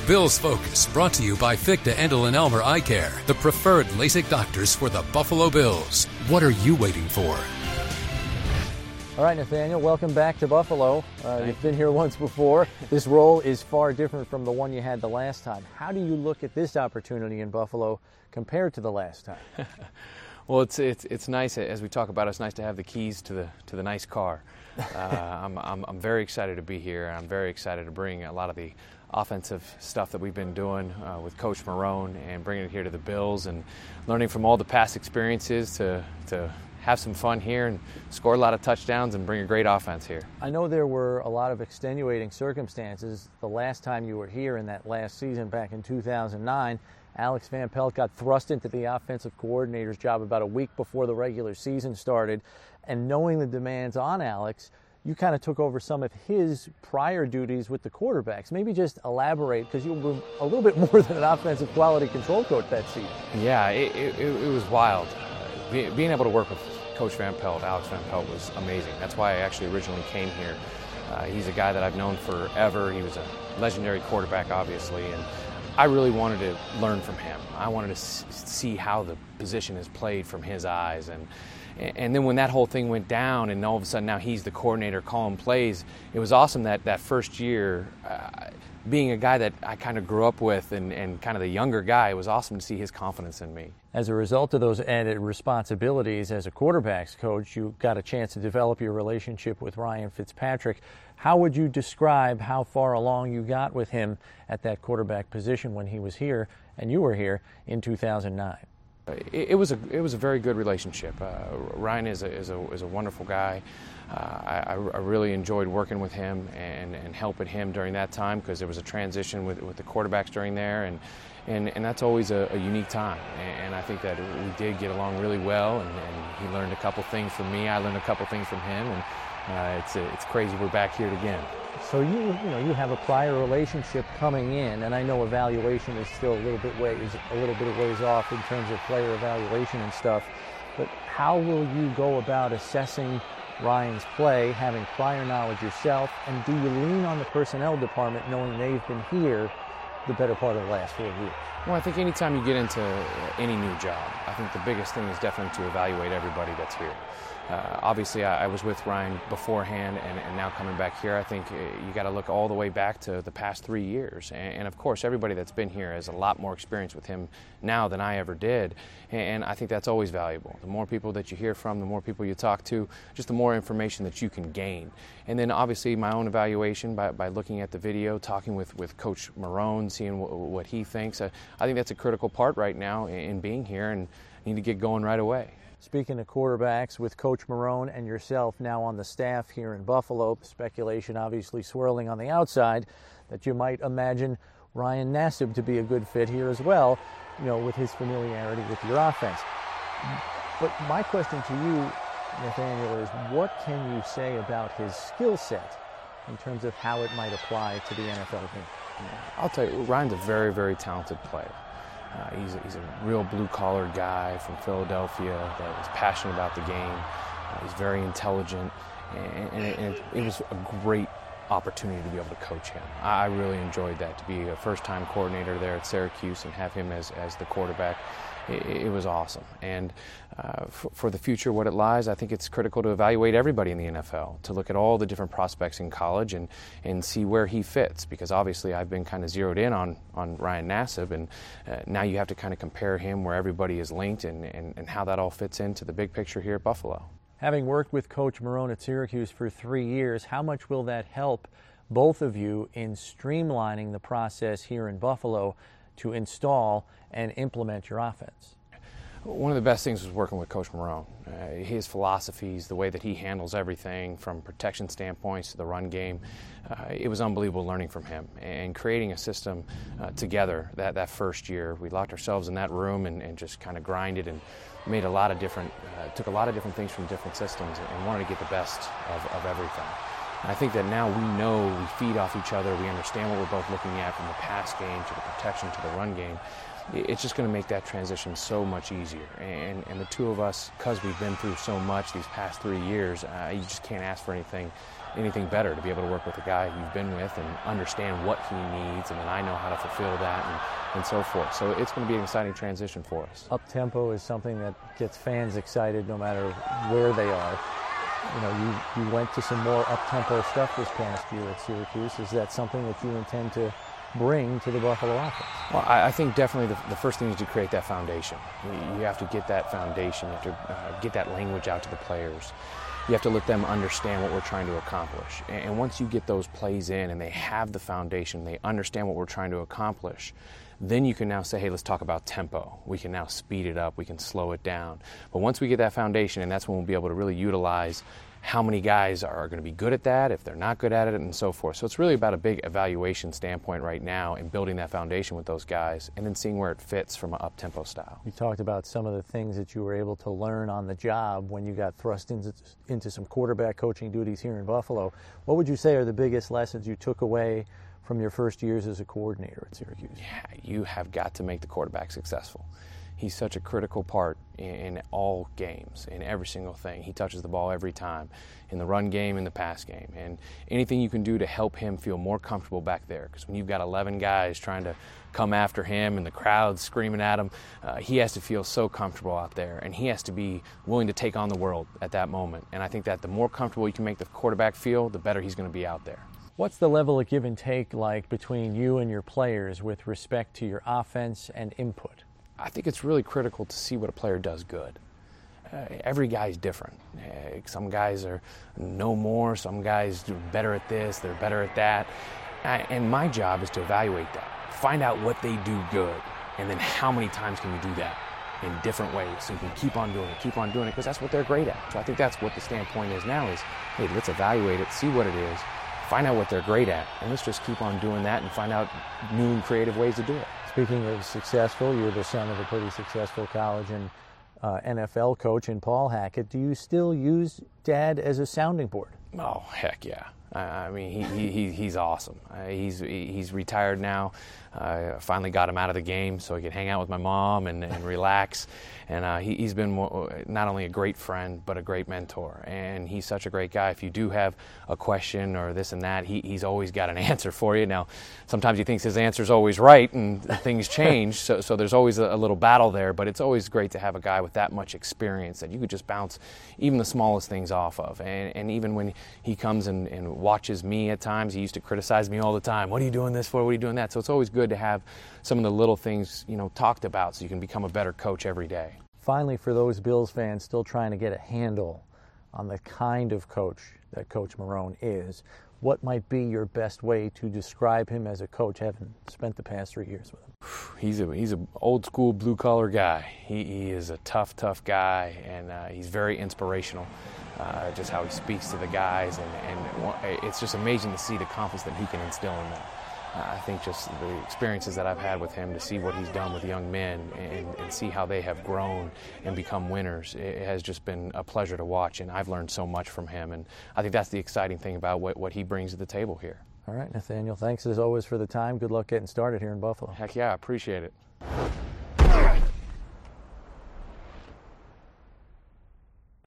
Bills Focus, brought to you by Ficta Endel and Elmer Eye Care, the preferred LASIK doctors for the Buffalo Bills. What are you waiting for? All right, Nathaniel, welcome back to Buffalo. You've been here once before. This role is far different from the one you had the last time. How do you look at this opportunity in Buffalo compared to the last time? Well, it's nice, as we talk about, it's nice to have the keys to the nice car. I'm very excited to be here. I'm very excited to bring a lot of the offensive stuff that we've been doing with Coach Marrone and bringing it here to the Bills and learning from all the past experiences to have some fun here and score a lot of touchdowns and bring a great offense here. I know there were a lot of extenuating circumstances the last time you were here in that last season back in 2009. Alex Van Pelt got thrust into the offensive coordinator's job about a week before the regular season started. And knowing the demands on Alex, you kind of took over some of his prior duties with the quarterbacks. Maybe just elaborate, because you were a little bit more than an offensive quality control coach that season. Yeah, it was wild. Being able to work with Coach Van Pelt, Alex Van Pelt, was amazing. That's why I actually originally came here. He's a guy that I've known forever. He was a legendary quarterback, obviously, and I really wanted to learn from him. I wanted to see how the position is played from his eyes. And then when that whole thing went down and all of a sudden now he's the coordinator calling plays, it was awesome that first year, being a guy that I kind of grew up with and kind of the younger guy, it was awesome to see his confidence in me. As a result of those added responsibilities as a quarterback's coach, you got a chance to develop your relationship with Ryan Fitzpatrick. How would you describe how far along you got with him at that quarterback position when he was here and you were here in 2009? It was a very good relationship. Ryan is a wonderful guy. I really enjoyed working with him and helping him during that time, because there was a transition with the quarterbacks during there, and that's always a unique time. And I think that we did get along really well, and he learned a couple things from me. I learned a couple things from him, and it's crazy we're back here again. So you have a prior relationship coming in, and I know evaluation is still a little bit of ways off in terms of player evaluation and stuff. But how will you go about assessing Ryan's play, having prior knowledge yourself, and do you lean on the personnel department knowing they've been here the better part of the last 4 years? Well, I think anytime you get into any new job, I think the biggest thing is definitely to evaluate everybody that's here. Obviously, I was with Ryan beforehand, and now coming back here, I think you got to look all the way back to the past 3 years. And of course, everybody that's been here has a lot more experience with him now than I ever did. And I think that's always valuable. The more people that you hear from, the more people you talk to, just the more information that you can gain. And then obviously my own evaluation by looking at the video, talking with Coach Marrone, seeing what he thinks. I think that's a critical part right now in being here, and need to get going right away. Speaking of quarterbacks, with Coach Marrone and yourself now on the staff here in Buffalo, speculation obviously swirling on the outside that you might imagine Ryan Nassib to be a good fit here as well, with his familiarity with your offense. But my question to you, Nathaniel, is what can you say about his skill set in terms of how it might apply to the NFL game? I'll tell you, Ryan's a very, very talented player. He's a real blue-collar guy from Philadelphia that is passionate about the game. He's very intelligent, and it was a great opportunity to be able to coach him. I really enjoyed that, to be a first-time coordinator there at Syracuse and have him as the quarterback. It was awesome. And for the future, what it lies, I think it's critical to evaluate everybody in the NFL, to look at all the different prospects in college and see where he fits, because obviously I've been kind of zeroed in on Ryan Nassib, and now you have to kind of compare him where everybody is linked and how that all fits into the big picture here at Buffalo. Having worked with Coach Marrone at Syracuse for 3 years, how much will that help both of you in streamlining the process here in Buffalo to install and implement your offense? One of the best things was working with Coach Marrone. His philosophies, the way that he handles everything from protection standpoints to the run game, it was unbelievable learning from him and creating a system together that first year. We locked ourselves in that room and just kind of grinded and made a lot of different, took a lot of different things from different systems and wanted to get the best of everything. And I think that now we know we feed off each other, we understand what we're both looking at from the pass game to the protection to the run game. it's just going to make that transition so much easier. And the two of us, because we've been through so much these past 3 years, you just can't ask for anything better to be able to work with a guy you've been with and understand what he needs, and then I know how to fulfill that and so forth. So it's going to be an exciting transition for us. Up-tempo is something that gets fans excited no matter where they are. You know, you went to some more up-tempo stuff this past year at Syracuse. Is that something that you intend to bring to the Buffalo offense? Well, I think definitely the first thing is to create that foundation. You have to get that foundation. You have to get that language out to the players. You have to let them understand what we're trying to accomplish. And once you get those plays in and they have the foundation, they understand what we're trying to accomplish, then you can now say, hey, let's talk about tempo. We can now speed it up. We can slow it down. But once we get that foundation, and that's when we'll be able to really utilize how many guys are going to be good at that, if they're not good at it, and so forth. So it's really about a big evaluation standpoint right now and building that foundation with those guys and then seeing where it fits from an up-tempo style. You talked about some of the things that you were able to learn on the job when you got thrust into some quarterback coaching duties here in Buffalo. What would you say are the biggest lessons you took away from your first years as a coordinator at Syracuse? Yeah, you have got to make the quarterback successful. He's such a critical part in all games, in every single thing. He touches the ball every time, in the run game, in the pass game. And anything you can do to help him feel more comfortable back there, because when you've got 11 guys trying to come after him and the crowd screaming at him, he has to feel so comfortable out there, and he has to be willing to take on the world at that moment. And I think that the more comfortable you can make the quarterback feel, the better he's going to be out there. What's the level of give and take like between you and your players with respect to your offense and input? I think it's really critical to see what a player does good. Every guy's different. Some guys are no more, some guys do better at this, they're better at that. And my job is to evaluate that, find out what they do good, and then how many times can you do that in different ways so you can keep on doing it, because that's what they're great at. So I think that's what the standpoint is now is, hey, let's evaluate it, see what it is, find out what they're great at, and let's just keep on doing that and find out new and creative ways to do it. Speaking of successful, you're the son of a pretty successful college and NFL coach in Paul Hackett. Do you still use Dad as a sounding board? Oh, heck yeah. I mean, he's awesome. He's retired now. I finally got him out of the game so he could hang out with my mom and relax. And he's been not only a great friend, but a great mentor. And he's such a great guy. If you do have a question or this and that, he's always got an answer for you. Now, sometimes he thinks his answer's always right and things change, so there's always a little battle there. But it's always great to have a guy with that much experience that you could just bounce even the smallest things off of. And even when he comes and watches me at times, he used to criticize me all the time. What are you doing this for? What are you doing that? So it's always good to have some of the little things, talked about so you can become a better coach every day. Finally, for those Bills fans still trying to get a handle on the kind of coach that Coach Marrone is, what might be your best way to describe him as a coach, having spent the past 3 years with him? He's an old school blue collar guy. He is a tough guy, and he's very inspirational. Just how he speaks to the guys, and it's just amazing to see the confidence that he can instill in them. I think just the experiences that I've had with him, to see what he's done with young men and see how they have grown and become winners, it has just been a pleasure to watch, and I've learned so much from him, and I think that's the exciting thing about what he brings to the table here. All right, Nathaniel, thanks as always for the time. Good luck getting started here in Buffalo. Heck yeah, I appreciate it.